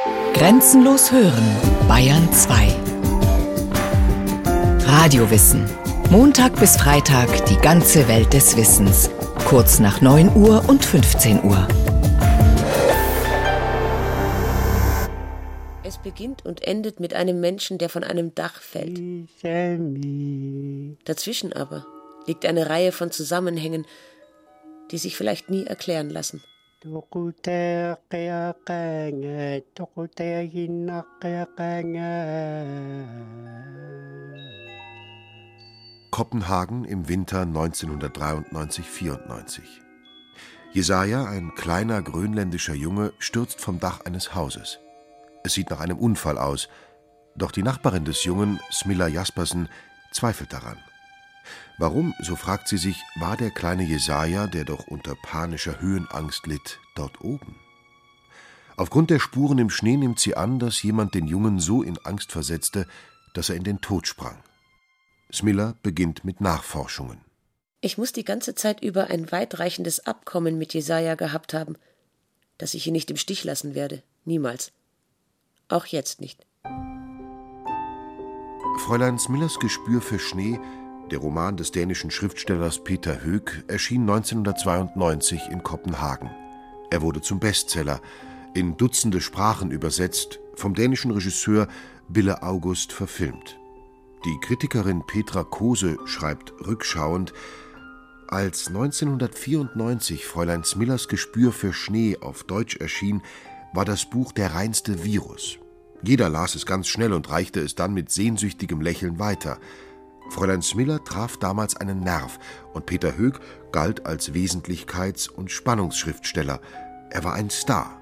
Grenzenlos hören, Bayern 2. Radiowissen. Montag bis Freitag die ganze Welt des Wissens. Kurz nach 9 Uhr und 15 Uhr. Es beginnt und endet mit einem Menschen, der von einem Dach fällt. Dazwischen aber liegt eine Reihe von Zusammenhängen, die sich vielleicht nie erklären lassen. Kopenhagen im Winter 1993-94. Jesaja, ein kleiner grönländischer Junge, stürzt vom Dach eines Hauses. Es sieht nach einem Unfall aus, doch die Nachbarin des Jungen, Smilla Jaspersen, zweifelt daran. Warum, so fragt sie sich, war der kleine Jesaja, der doch unter panischer Höhenangst litt, dort oben? Aufgrund der Spuren im Schnee nimmt sie an, dass jemand den Jungen so in Angst versetzte, dass er in den Tod sprang. Smilla beginnt mit Nachforschungen. Ich muss die ganze Zeit über ein weitreichendes Abkommen mit Jesaja gehabt haben, dass ich ihn nicht im Stich lassen werde. Niemals. Auch jetzt nicht. Fräulein Smillas Gespür für Schnee, der Roman des dänischen Schriftstellers Peter Høeg, erschien 1992 in Kopenhagen. Er wurde zum Bestseller, in Dutzende Sprachen übersetzt, vom dänischen Regisseur Bille August verfilmt. Die Kritikerin Petra Kose schreibt rückschauend: Als 1994 Fräulein Smillas Gespür für Schnee auf Deutsch erschien, war das Buch der reinste Virus. Jeder las es ganz schnell und reichte es dann mit sehnsüchtigem Lächeln weiter. Fräulein Smilla traf damals einen Nerv und Peter Høeg galt als Wesentlichkeits- und Spannungsschriftsteller. Er war ein Star.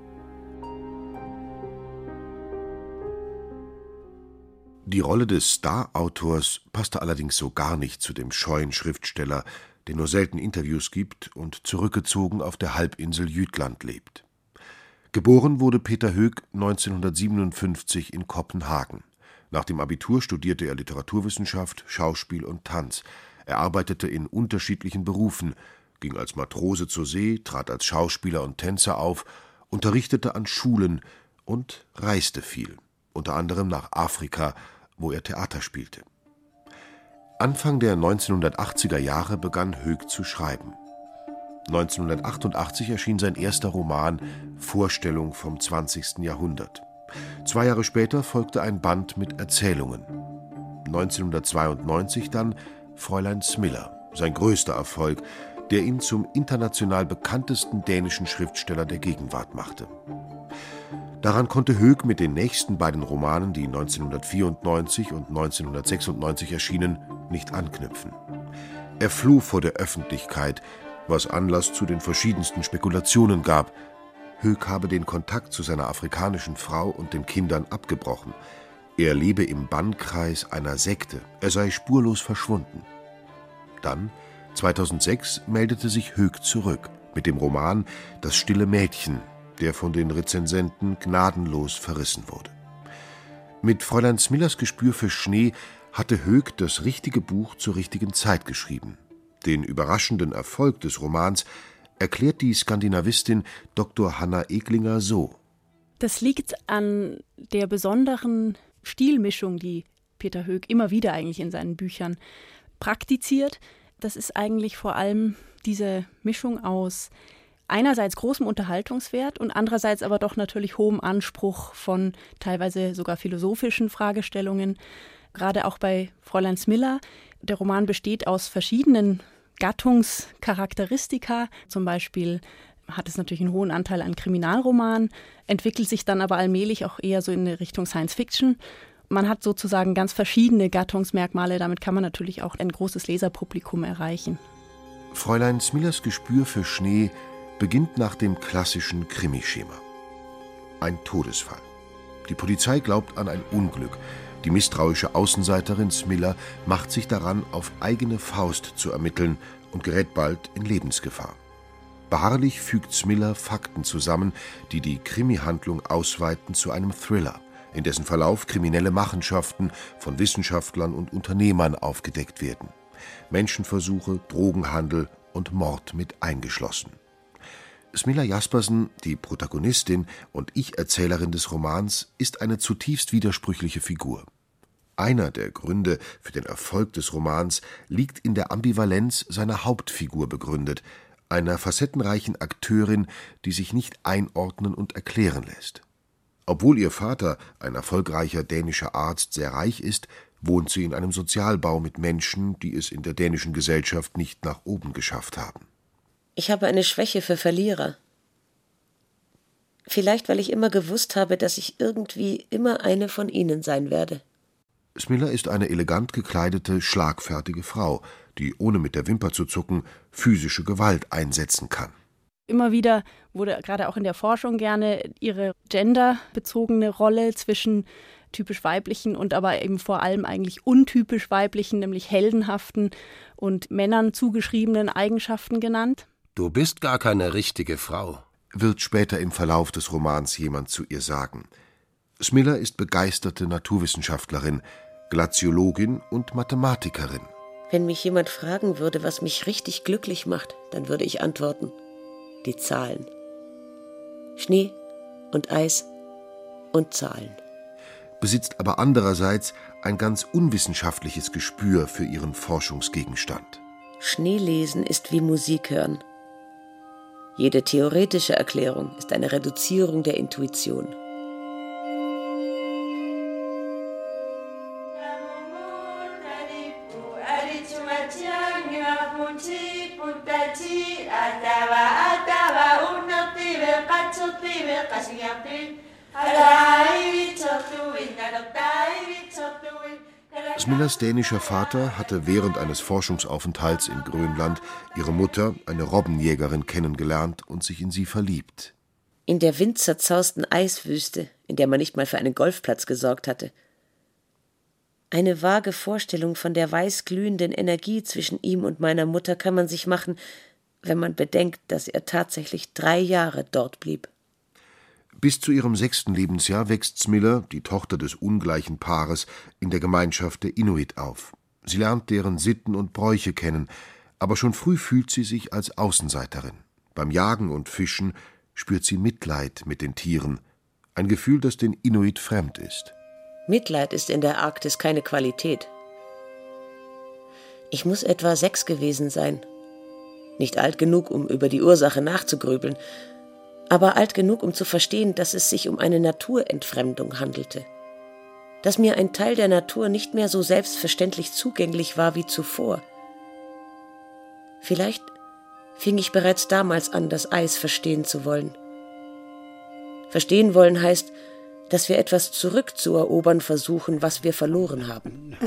Die Rolle des Star-Autors passte allerdings so gar nicht zu dem scheuen Schriftsteller, der nur selten Interviews gibt und zurückgezogen auf der Halbinsel Jütland lebt. Geboren wurde Peter Høeg 1957 in Kopenhagen. Nach dem Abitur studierte er Literaturwissenschaft, Schauspiel und Tanz. Er arbeitete in unterschiedlichen Berufen, ging als Matrose zur See, trat als Schauspieler und Tänzer auf, unterrichtete an Schulen und reiste viel, unter anderem nach Afrika, wo er Theater spielte. Anfang der 1980er Jahre begann Høeg zu schreiben. 1988 erschien sein erster Roman Vorstellung vom 20. Jahrhundert. 2 Jahre später folgte ein Band mit Erzählungen. 1992 dann Fräulein Smilla, sein größter Erfolg, der ihn zum international bekanntesten dänischen Schriftsteller der Gegenwart machte. Daran konnte Høeg mit den nächsten beiden Romanen, die 1994 und 1996 erschienen, nicht anknüpfen. Er floh vor der Öffentlichkeit, was Anlass zu den verschiedensten Spekulationen gab. Høeg habe den Kontakt zu seiner afrikanischen Frau und den Kindern abgebrochen. Er lebe im Bannkreis einer Sekte, er sei spurlos verschwunden. Dann, 2006, meldete sich Høeg zurück mit dem Roman Das stille Mädchen, der von den Rezensenten gnadenlos verrissen wurde. Mit Fräulein Smillas Gespür für Schnee hatte Høeg das richtige Buch zur richtigen Zeit geschrieben. Den überraschenden Erfolg des Romans erklärt die Skandinavistin Dr. Hanna Eglinger so: Das liegt an der besonderen Stilmischung, die Peter Høeg immer wieder eigentlich in seinen Büchern praktiziert. Das ist eigentlich vor allem diese Mischung aus einerseits großem Unterhaltungswert und andererseits aber doch natürlich hohem Anspruch von teilweise sogar philosophischen Fragestellungen. Gerade auch bei Fräulein Smilla. Der Roman besteht aus verschiedenen Gattungscharakteristika. Zum Beispiel hat es natürlich einen hohen Anteil an Kriminalroman, entwickelt sich dann aber allmählich auch eher so in eine Richtung Science-Fiction. Man hat sozusagen ganz verschiedene Gattungsmerkmale, damit kann man natürlich auch ein großes Leserpublikum erreichen. Fräulein Smillas Gespür für Schnee beginnt nach dem klassischen Krimischema. Ein Todesfall. Die Polizei glaubt an ein Unglück. Die misstrauische Außenseiterin Smilla macht sich daran, auf eigene Faust zu ermitteln und gerät bald in Lebensgefahr. Beharrlich fügt Smilla Fakten zusammen, die die Krimi-Handlung ausweiten zu einem Thriller, in dessen Verlauf kriminelle Machenschaften von Wissenschaftlern und Unternehmern aufgedeckt werden. Menschenversuche, Drogenhandel und Mord mit eingeschlossen. Smilla Jaspersen, die Protagonistin und Ich-Erzählerin des Romans, ist eine zutiefst widersprüchliche Figur. Einer der Gründe für den Erfolg des Romans liegt in der Ambivalenz seiner Hauptfigur begründet, einer facettenreichen Akteurin, die sich nicht einordnen und erklären lässt. Obwohl ihr Vater, ein erfolgreicher dänischer Arzt, sehr reich ist, wohnt sie in einem Sozialbau mit Menschen, die es in der dänischen Gesellschaft nicht nach oben geschafft haben. Ich habe eine Schwäche für Verlierer. Vielleicht, weil ich immer gewusst habe, dass ich irgendwie immer eine von ihnen sein werde. Smilla ist eine elegant gekleidete, schlagfertige Frau, die, ohne mit der Wimper zu zucken, physische Gewalt einsetzen kann. Immer wieder wurde gerade auch in der Forschung gerne ihre genderbezogene Rolle zwischen typisch weiblichen und aber eben vor allem eigentlich untypisch weiblichen, nämlich heldenhaften und Männern zugeschriebenen Eigenschaften genannt. »Du bist gar keine richtige Frau«, wird später im Verlauf des Romans jemand zu ihr sagen. Smilla ist begeisterte Naturwissenschaftlerin, Glaziologin und Mathematikerin. Wenn mich jemand fragen würde, was mich richtig glücklich macht, dann würde ich antworten: die Zahlen. Schnee und Eis und Zahlen. Besitzt aber andererseits ein ganz unwissenschaftliches Gespür für ihren Forschungsgegenstand. Schneelesen ist wie Musik hören. Jede theoretische Erklärung ist eine Reduzierung der Intuition. Smillas dänischer Vater hatte während eines Forschungsaufenthalts in Grönland ihre Mutter, eine Robbenjägerin, kennengelernt und sich in sie verliebt. In der windzerzausten Eiswüste, in der man nicht mal für einen Golfplatz gesorgt hatte. Eine vage Vorstellung von der weißglühenden Energie zwischen ihm und meiner Mutter kann man sich machen, wenn man bedenkt, dass er tatsächlich 3 Jahre dort blieb. Bis zu ihrem 6. Lebensjahr wächst Smilla, die Tochter des ungleichen Paares, in der Gemeinschaft der Inuit auf. Sie lernt deren Sitten und Bräuche kennen, aber schon früh fühlt sie sich als Außenseiterin. Beim Jagen und Fischen spürt sie Mitleid mit den Tieren, ein Gefühl, das den Inuit fremd ist. Mitleid ist in der Arktis keine Qualität. Ich muss etwa 6 gewesen sein. Nicht alt genug, um über die Ursache nachzugrübeln, aber alt genug, um zu verstehen, dass es sich um eine Naturentfremdung handelte. Dass mir ein Teil der Natur nicht mehr so selbstverständlich zugänglich war wie zuvor. Vielleicht fing ich bereits damals an, das Eis verstehen zu wollen. Verstehen wollen heißt, dass wir etwas zurückzuerobern versuchen, was wir verloren haben.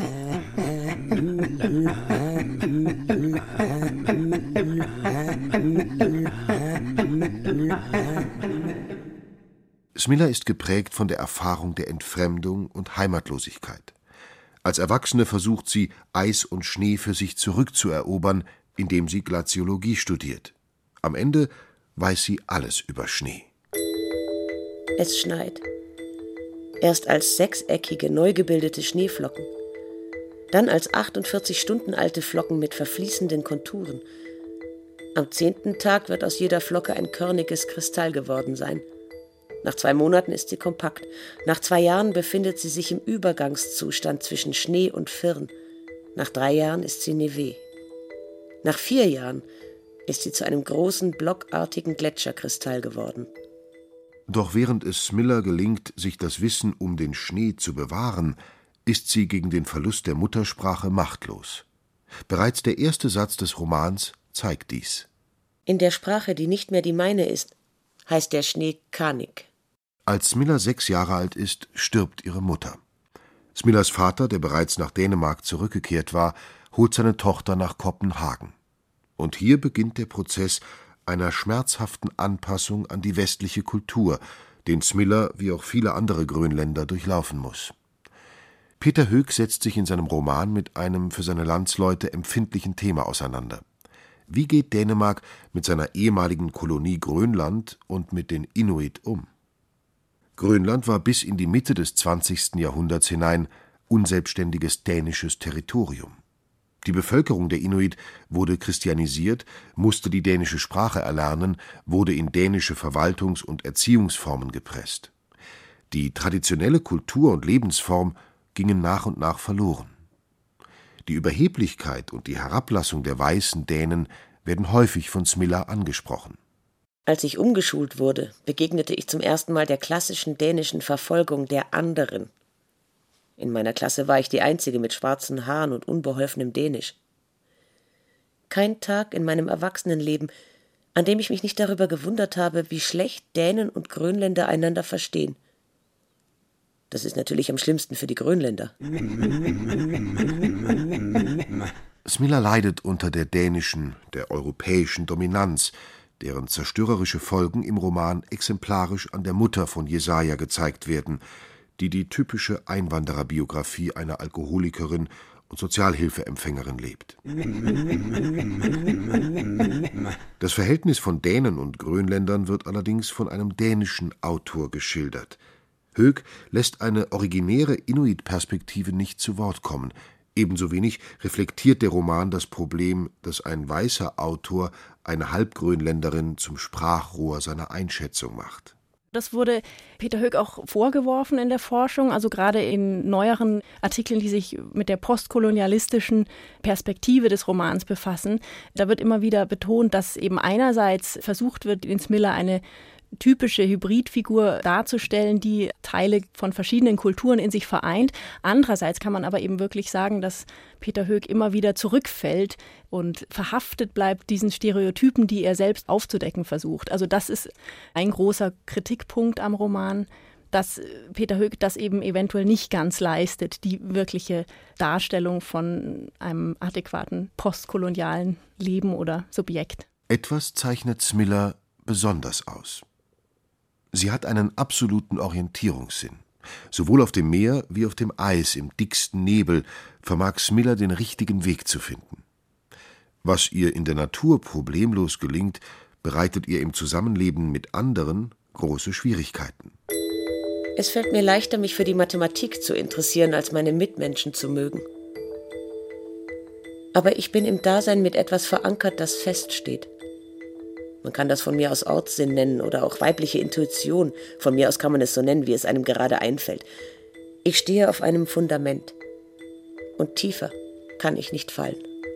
Smilla ist geprägt von der Erfahrung der Entfremdung und Heimatlosigkeit. Als Erwachsene versucht sie, Eis und Schnee für sich zurückzuerobern, indem sie Glaziologie studiert. Am Ende weiß sie alles über Schnee. Es schneit. Erst als 6-eckige, neu gebildete Schneeflocken. Dann als 48 Stunden alte Flocken mit verfließenden Konturen. Am 10. Tag wird aus jeder Flocke ein körniges Kristall geworden sein. Nach 2 Monaten ist sie kompakt. Nach 2 Jahren befindet sie sich im Übergangszustand zwischen Schnee und Firn. Nach 3 Jahren ist sie Neve. Nach 4 Jahren ist sie zu einem großen, blockartigen Gletscherkristall geworden. Doch während es Smilla gelingt, sich das Wissen um den Schnee zu bewahren, ist sie gegen den Verlust der Muttersprache machtlos. Bereits der erste Satz des Romans zeigt dies. In der Sprache, die nicht mehr die meine ist, heißt der Schnee Kanik. Als Smilla 6 Jahre alt ist, stirbt ihre Mutter. Smillas Vater, der bereits nach Dänemark zurückgekehrt war, holt seine Tochter nach Kopenhagen. Und hier beginnt der Prozess einer schmerzhaften Anpassung an die westliche Kultur, den Smilla wie auch viele andere Grönländer durchlaufen muss. Peter Hoeg setzt sich in seinem Roman mit einem für seine Landsleute empfindlichen Thema auseinander. Wie geht Dänemark mit seiner ehemaligen Kolonie Grönland und mit den Inuit um? Grönland war bis in die Mitte des 20. Jahrhunderts hinein unselbstständiges dänisches Territorium. Die Bevölkerung der Inuit wurde christianisiert, musste die dänische Sprache erlernen, wurde in dänische Verwaltungs- und Erziehungsformen gepresst. Die traditionelle Kultur und Lebensform gingen nach und nach verloren. Die Überheblichkeit und die Herablassung der weißen Dänen werden häufig von Smilla angesprochen. Als ich umgeschult wurde, begegnete ich zum ersten Mal der klassischen dänischen Verfolgung der anderen. In meiner Klasse war ich die Einzige mit schwarzen Haaren und unbeholfenem Dänisch. Kein Tag in meinem Erwachsenenleben, an dem ich mich nicht darüber gewundert habe, wie schlecht Dänen und Grönländer einander verstehen. Das ist natürlich am schlimmsten für die Grönländer. Smilla leidet unter der dänischen, der europäischen Dominanz, deren zerstörerische Folgen im Roman exemplarisch an der Mutter von Jesaja gezeigt werden, die die typische Einwandererbiografie einer Alkoholikerin und Sozialhilfeempfängerin lebt. Das Verhältnis von Dänen und Grönländern wird allerdings von einem dänischen Autor geschildert. Höeg lässt eine originäre Inuit-Perspektive nicht zu Wort kommen. Ebenso wenig reflektiert der Roman das Problem, dass ein weißer Autor eine Halbgrönländerin zum Sprachrohr seiner Einschätzung macht. Das wurde Peter Höeg auch vorgeworfen in der Forschung, also gerade in neueren Artikeln, die sich mit der postkolonialistischen Perspektive des Romans befassen. Da wird immer wieder betont, dass eben einerseits versucht wird, in Smilla eine typische Hybridfigur darzustellen, die Teile von verschiedenen Kulturen in sich vereint. Andererseits kann man aber eben wirklich sagen, dass Peter Höeg immer wieder zurückfällt und verhaftet bleibt diesen Stereotypen, die er selbst aufzudecken versucht. Also das ist ein großer Kritikpunkt am Roman, dass Peter Höeg das eben eventuell nicht ganz leistet, die wirkliche Darstellung von einem adäquaten postkolonialen Leben oder Subjekt. Etwas zeichnet Smilla besonders aus. Sie hat einen absoluten Orientierungssinn. Sowohl auf dem Meer wie auf dem Eis, im dicksten Nebel, vermag Smilla den richtigen Weg zu finden. Was ihr in der Natur problemlos gelingt, bereitet ihr im Zusammenleben mit anderen große Schwierigkeiten. Es fällt mir leichter, mich für die Mathematik zu interessieren, als meine Mitmenschen zu mögen. Aber ich bin im Dasein mit etwas verankert, das feststeht. Man kann das von mir aus Ortssinn nennen oder auch weibliche Intuition. Von mir aus kann man es so nennen, wie es einem gerade einfällt. Ich stehe auf einem Fundament. Und tiefer kann ich nicht fallen.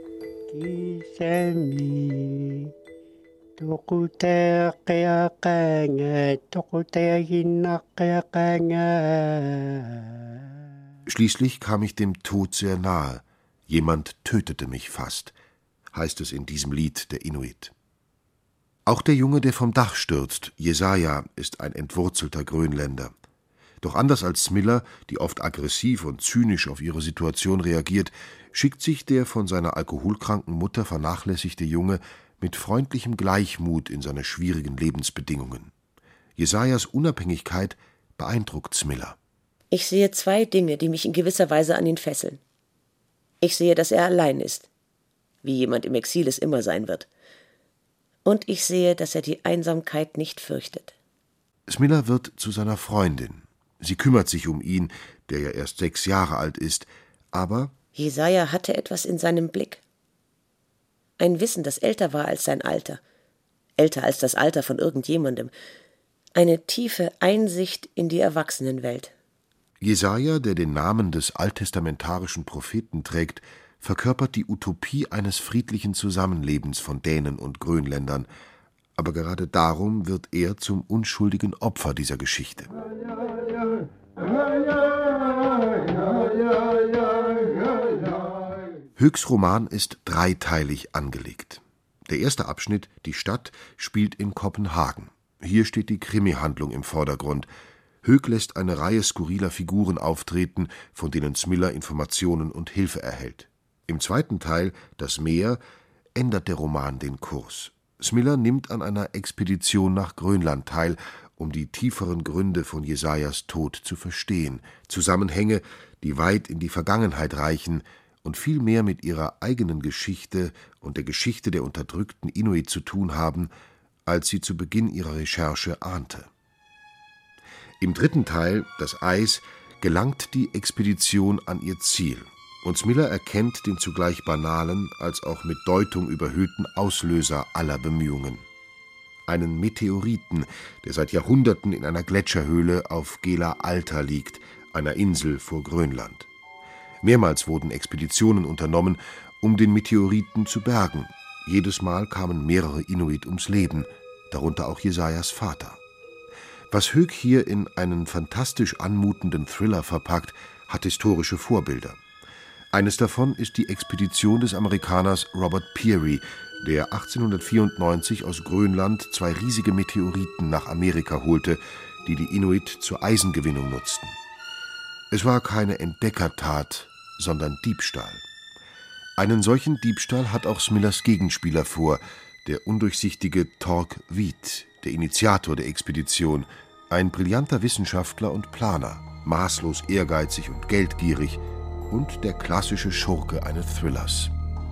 Schließlich kam ich dem Tod sehr nahe. Jemand tötete mich fast, heißt es in diesem Lied der Inuit. Auch der Junge, der vom Dach stürzt, Jesaja, ist ein entwurzelter Grönländer. Doch anders als Smilla, die oft aggressiv und zynisch auf ihre Situation reagiert, schickt sich der von seiner alkoholkranken Mutter vernachlässigte Junge mit freundlichem Gleichmut in seine schwierigen Lebensbedingungen. Jesajas Unabhängigkeit beeindruckt Smilla. Ich sehe zwei Dinge, die mich in gewisser Weise an ihn fesseln. Ich sehe, dass er allein ist, wie jemand im Exil es immer sein wird. Und ich sehe, dass er die Einsamkeit nicht fürchtet. Smilla wird zu seiner Freundin. Sie kümmert sich um ihn, der ja erst 6 Jahre alt ist, aber Jesaja hatte etwas in seinem Blick. Ein Wissen, das älter war als sein Alter. Älter als das Alter von irgendjemandem. Eine tiefe Einsicht in die Erwachsenenwelt. Jesaja, der den Namen des alttestamentarischen Propheten trägt, verkörpert die Utopie eines friedlichen Zusammenlebens von Dänen und Grönländern. Aber gerade darum wird er zum unschuldigen Opfer dieser Geschichte. Höegs Roman ist dreiteilig angelegt. Der erste Abschnitt, die Stadt, spielt in Kopenhagen. Hier steht die Krimi-Handlung im Vordergrund. Höeg lässt eine Reihe skurriler Figuren auftreten, von denen Smilla Informationen und Hilfe erhält. Im zweiten Teil, das Meer, ändert der Roman den Kurs. Smilla nimmt an einer Expedition nach Grönland teil, um die tieferen Gründe von Jesajas Tod zu verstehen, Zusammenhänge, die weit in die Vergangenheit reichen und viel mehr mit ihrer eigenen Geschichte und der Geschichte der unterdrückten Inuit zu tun haben, als sie zu Beginn ihrer Recherche ahnte. Im dritten Teil, das Eis, gelangt die Expedition an ihr Ziel. Und Smiller erkennt den zugleich banalen, als auch mit Deutung überhöhten Auslöser aller Bemühungen. Einen Meteoriten, der seit Jahrhunderten in einer Gletscherhöhle auf Gela Alta liegt, einer Insel vor Grönland. Mehrmals wurden Expeditionen unternommen, um den Meteoriten zu bergen. Jedes Mal kamen mehrere Inuit ums Leben, darunter auch Jesajas Vater. Was Höeg hier in einen fantastisch anmutenden Thriller verpackt, hat historische Vorbilder. Eines davon ist die Expedition des Amerikaners Robert Peary, der 1894 aus Grönland 2 riesige Meteoriten nach Amerika holte, die die Inuit zur Eisengewinnung nutzten. Es war keine Entdeckertat, sondern Diebstahl. Einen solchen Diebstahl hat auch Smillers Gegenspieler vor, der undurchsichtige Torg Wied, der Initiator der Expedition, ein brillanter Wissenschaftler und Planer, maßlos ehrgeizig und geldgierig und der klassische Schurke eines Thrillers.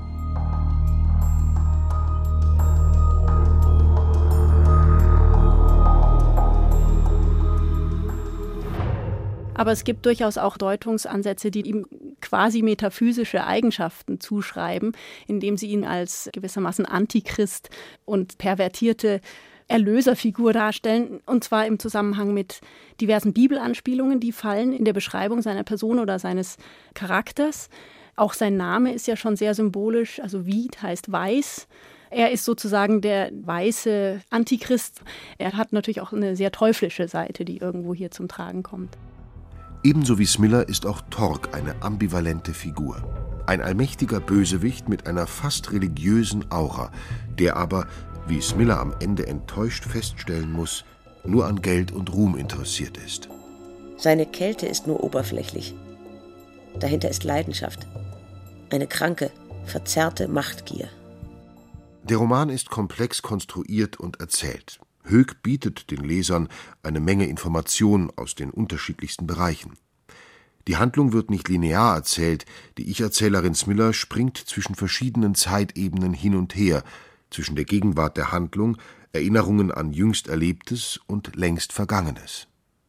Aber es gibt durchaus auch Deutungsansätze, die ihm quasi metaphysische Eigenschaften zuschreiben, indem sie ihn als gewissermaßen Antichrist und pervertierte Erlöserfigur darstellen, und zwar im Zusammenhang mit diversen Bibelanspielungen, die fallen in der Beschreibung seiner Person oder seines Charakters. Auch sein Name ist ja schon sehr symbolisch, also Wied heißt weiß. Er ist sozusagen der weiße Antichrist. Er hat natürlich auch eine sehr teuflische Seite, die irgendwo hier zum Tragen kommt. Ebenso wie Smiller ist auch Torg eine ambivalente Figur. Ein allmächtiger Bösewicht mit einer fast religiösen Aura, der aber, wie Smiller am Ende enttäuscht feststellen muss, nur an Geld und Ruhm interessiert ist. Seine Kälte ist nur oberflächlich. Dahinter ist Leidenschaft. Eine kranke, verzerrte Machtgier. Der Roman ist komplex konstruiert und erzählt. Höeg bietet den Lesern eine Menge Informationen aus den unterschiedlichsten Bereichen. Die Handlung wird nicht linear erzählt, die Ich-Erzählerin Smiller springt zwischen verschiedenen Zeitebenen hin und her, zwischen der Gegenwart der Handlung, Erinnerungen an jüngst Erlebtes und längst Vergangenes.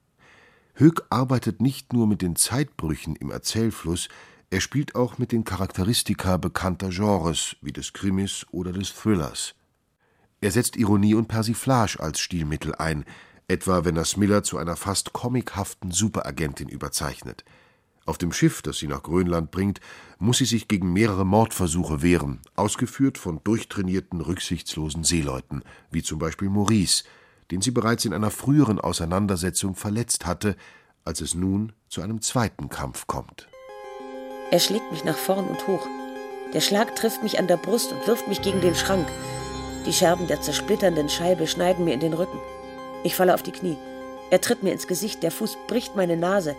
Höeg arbeitet nicht nur mit den Zeitbrüchen im Erzählfluss, er spielt auch mit den Charakteristika bekannter Genres wie des Krimis oder des Thrillers. Er setzt Ironie und Persiflage als Stilmittel ein, etwa wenn er Smiller zu einer fast comichaften Superagentin überzeichnet. Auf dem Schiff, das sie nach Grönland bringt, muss sie sich gegen mehrere Mordversuche wehren, ausgeführt von durchtrainierten, rücksichtslosen Seeleuten, wie zum Beispiel Maurice, den sie bereits in einer früheren Auseinandersetzung verletzt hatte, als es nun zu einem zweiten Kampf kommt. Er schlägt mich nach vorn und hoch. Der Schlag trifft mich an der Brust und wirft mich gegen den Schrank. Die Scherben der zersplitternden Scheibe schneiden mir in den Rücken. Ich falle auf die Knie. Er tritt mir ins Gesicht, der Fuß bricht meine Nase.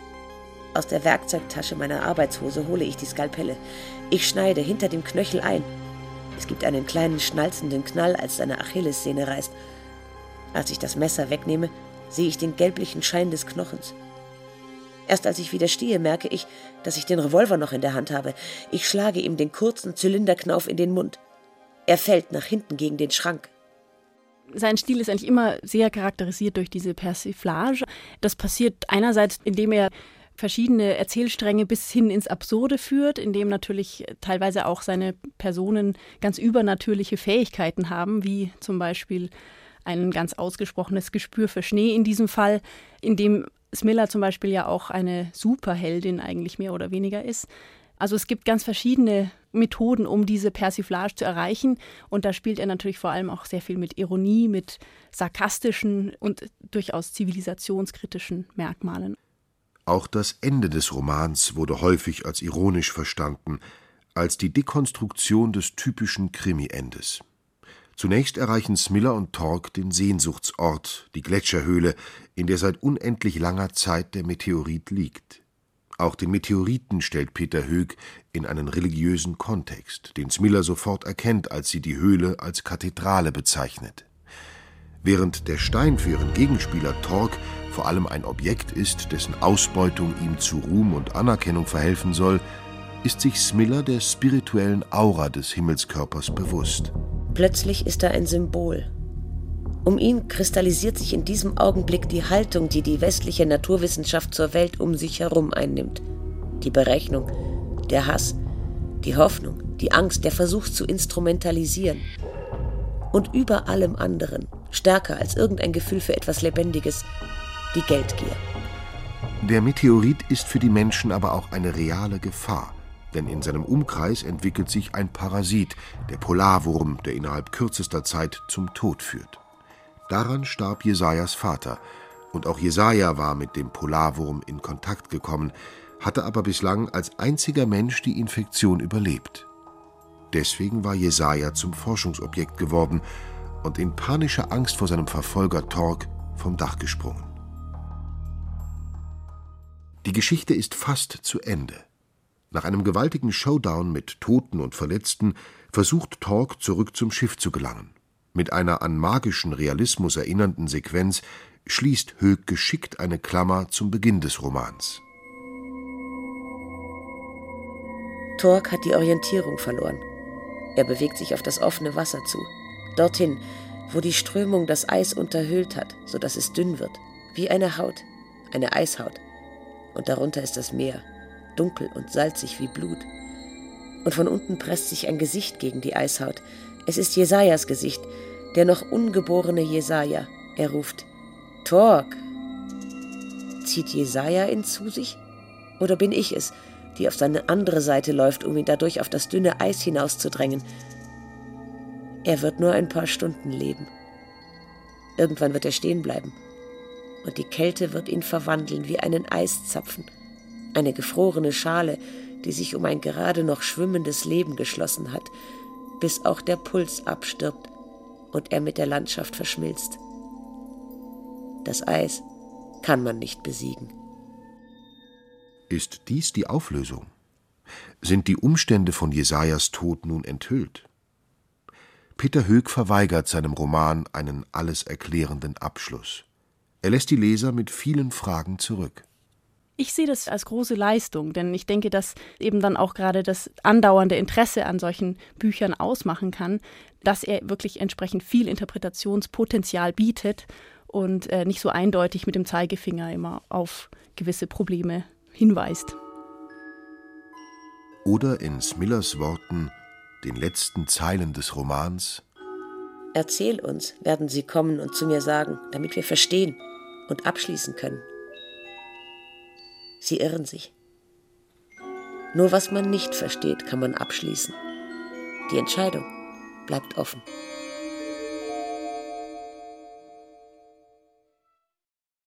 Aus der Werkzeugtasche meiner Arbeitshose hole ich die Skalpelle. Ich schneide hinter dem Knöchel ein. Es gibt einen kleinen schnalzenden Knall, als seine Achillessehne reißt. Als ich das Messer wegnehme, sehe ich den gelblichen Schein des Knochens. Erst als ich wieder stehe, merke ich, dass ich den Revolver noch in der Hand habe. Ich schlage ihm den kurzen Zylinderknauf in den Mund. Er fällt nach hinten gegen den Schrank. Sein Stil ist eigentlich immer sehr charakterisiert durch diese Persiflage. Das passiert einerseits, indem er verschiedene Erzählstränge bis hin ins Absurde führt, indem natürlich teilweise auch seine Personen ganz übernatürliche Fähigkeiten haben, wie zum Beispiel ein ganz ausgesprochenes Gespür für Schnee in diesem Fall, indem Smiller zum Beispiel ja auch eine Superheldin eigentlich mehr oder weniger ist. Also es gibt ganz verschiedene Methoden, um diese Persiflage zu erreichen. Und da spielt er natürlich vor allem auch sehr viel mit Ironie, mit sarkastischen und durchaus zivilisationskritischen Merkmalen. Auch das Ende des Romans wurde häufig als ironisch verstanden, als die Dekonstruktion des typischen Krimi-Endes. Zunächst erreichen Smiller und Torg den Sehnsuchtsort, die Gletscherhöhle, in der seit unendlich langer Zeit der Meteorit liegt. Auch den Meteoriten stellt Peter Höeg in einen religiösen Kontext, den Smiller sofort erkennt, als sie die Höhle als Kathedrale bezeichnet. Während der Stein für ihren Gegenspieler Torg vor allem ein Objekt ist, dessen Ausbeutung ihm zu Ruhm und Anerkennung verhelfen soll, ist sich Smiller der spirituellen Aura des Himmelskörpers bewusst. Plötzlich ist er ein Symbol. Um ihn kristallisiert sich in diesem Augenblick die Haltung, die die westliche Naturwissenschaft zur Welt um sich herum einnimmt. Die Berechnung, der Hass, die Hoffnung, die Angst, der Versuch zu instrumentalisieren. Und über allem anderen, stärker als irgendein Gefühl für etwas Lebendiges, die Geldgier. Der Meteorit ist für die Menschen aber auch eine reale Gefahr, denn in seinem Umkreis entwickelt sich ein Parasit, der Polarwurm, der innerhalb kürzester Zeit zum Tod führt. Daran starb Jesajas Vater, und auch Jesaja war mit dem Polarwurm in Kontakt gekommen, hatte aber bislang als einziger Mensch die Infektion überlebt. Deswegen war Jesaja zum Forschungsobjekt geworden und in panischer Angst vor seinem Verfolger Torg vom Dach gesprungen. Die Geschichte ist fast zu Ende. Nach einem gewaltigen Showdown mit Toten und Verletzten versucht Torg zurück zum Schiff zu gelangen. Mit einer an magischen Realismus erinnernden Sequenz schließt Höeg geschickt eine Klammer zum Beginn des Romans. Torg hat die Orientierung verloren. Er bewegt sich auf das offene Wasser zu, dorthin, wo die Strömung das Eis unterhüllt hat, sodass es dünn wird, wie eine Haut, eine Eishaut. Und darunter ist das Meer, dunkel und salzig wie Blut. Und von unten presst sich ein Gesicht gegen die Eishaut. Es ist Jesajas Gesicht, der noch ungeborene Jesaja. Er ruft: Torg! Zieht Jesaja ihn zu sich? Oder bin ich es, die auf seine andere Seite läuft, um ihn dadurch auf das dünne Eis hinauszudrängen? Er wird nur ein paar Stunden leben. Irgendwann wird er stehen bleiben. Und die Kälte wird ihn verwandeln wie einen Eiszapfen, eine gefrorene Schale, die sich um ein gerade noch schwimmendes Leben geschlossen hat, bis auch der Puls abstirbt und er mit der Landschaft verschmilzt. Das Eis kann man nicht besiegen. Ist dies die Auflösung? Sind die Umstände von Jesajas Tod nun enthüllt? Peter Höeg verweigert seinem Roman einen alles erklärenden Abschluss. Er lässt die Leser mit vielen Fragen zurück. Ich sehe das als große Leistung, denn ich denke, dass eben dann auch gerade das andauernde Interesse an solchen Büchern ausmachen kann, dass er wirklich entsprechend viel Interpretationspotenzial bietet und nicht so eindeutig mit dem Zeigefinger immer auf gewisse Probleme hinweist. Oder in Smillers Worten, den letzten Zeilen des Romans: Erzähl uns, werden sie kommen und zu mir sagen, damit wir verstehen und abschließen können. Sie irren sich. Nur was man nicht versteht, kann man abschließen. Die Entscheidung bleibt offen.